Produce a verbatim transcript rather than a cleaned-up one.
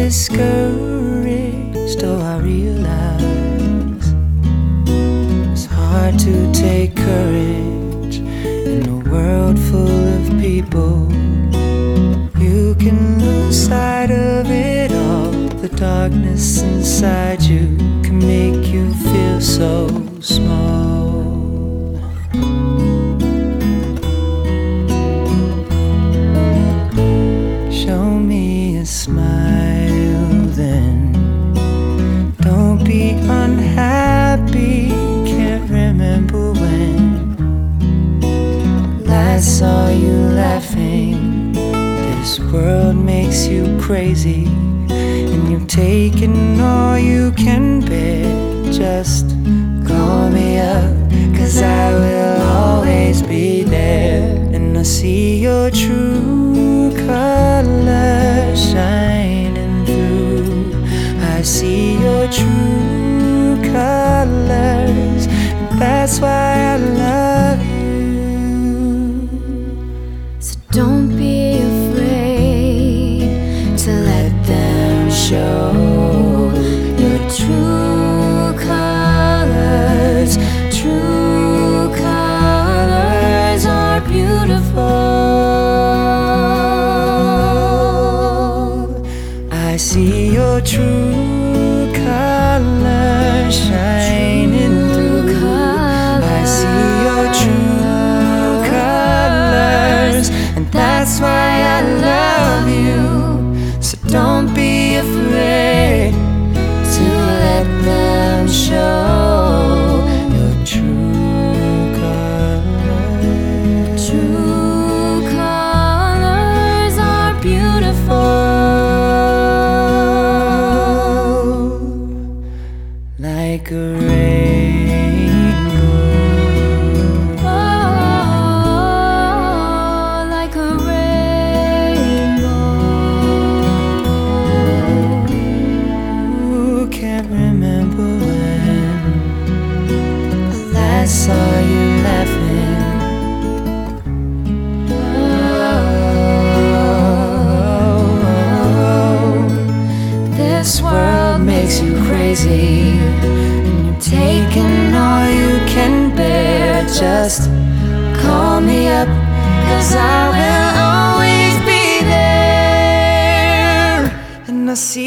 discouraged, oh I realize it's hard to take courage in a world full of people. You can lose sight of it all. The darkness inside you can make you feel so small. Show me a smile then. Don't be unhappy. Can't remember when last saw you laughing. This world makes you crazy, and you've taken all you can bear. Just call me up, 'cause I will always be there. And I see your true colors shining through. I see your true colors, and that's why I love you. So don't be afraid to let them show your true colors. True colors are beautiful. I see your true colors shining through. I see your true colors, and that's why I love you. So don't be afraid to let them show your true colors. True colors are beautiful. Like a rainbow. Oh, like a rainbow. Who can't remember when I last saw you laughing? Oh, this world makes you crazy, and you've taken all you can bear. Just call me up, 'cause I will always be there. And I see